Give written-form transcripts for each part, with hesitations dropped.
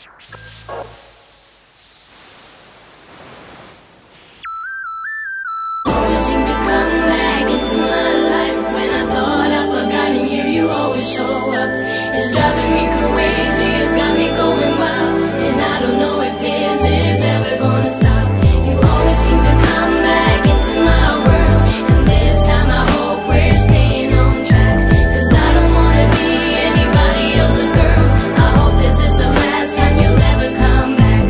Always seem to come back into my life. When I thought I'd forgotten you, you always show up. It's driving me crazy, it's got me going wild, and I don't know if this is ever gonna stop. You always seem to come back into my world, and this time I hope we're staying on track. 'Cause I don't wanna be anybody else's girl. I hope this is the last time you'll ever come back.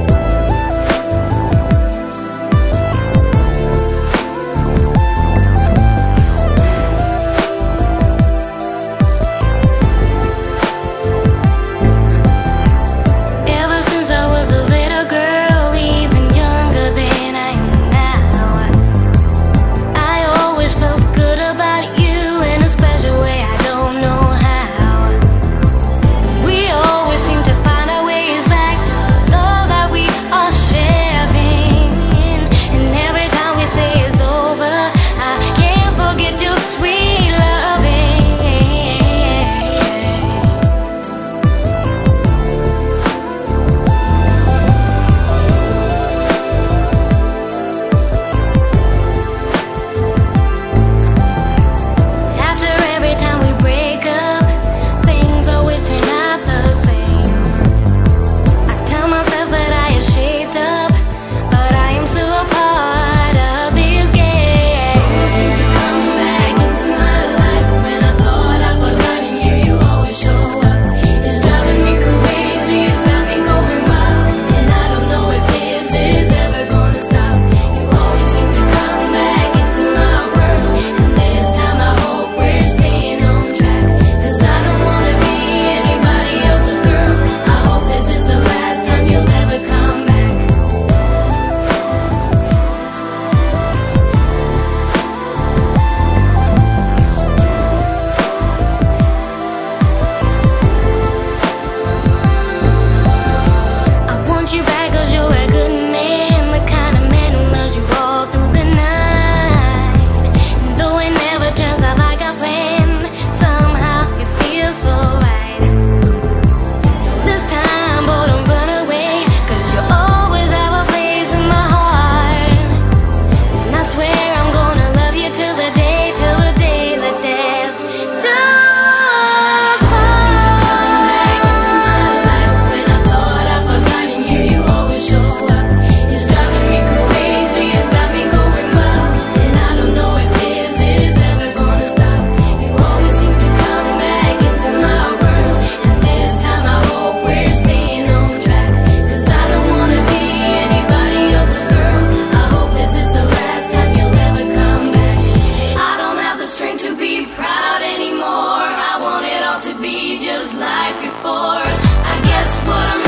Ever since I was a little girl, even younger than I am now, I always felt good about you in a special way, I don't know how. We always seem to find our ways back to love that we are sharing. And every time we say it's over, I can't forget your sweet loving. After every time we break up, things always turn out the same. I tell myself that I have shaped up, but I am still a part of this game. Always seem to come back into my life. When I thought I'd forgotten you, you always show up. It's driving me crazy, it's got me going wild, and I don't know if this is ever gonna stop. You always seem to come back into my world, and this time I hope we're staying on track. 'Cause I don't wanna be anybody else's girl. I hope this is the last time you'll ever come back. I want you back 'cause you're a good man, the kind of man who loves you all through the night. And though it never turns out like I planned, somehow it feels so right. So this time, boy, don't run away, 'cause you always have a place in my heart. And I swear I'm gonna love you till the day that death does part. Come back into my life. When I thought I'd forgotten you, you always show up. It's driving me crazy, it's got me going wild, and I don't know if this is ever gonna stop. You always seem to come back into my world, and this time I hope we're staying on track. 'Cause I don't wanna be anybody else's girl. I hope this is the last time you'll ever come back. I don't have the strength to be proud anymore. I want it all to be just like before. I guess what I'm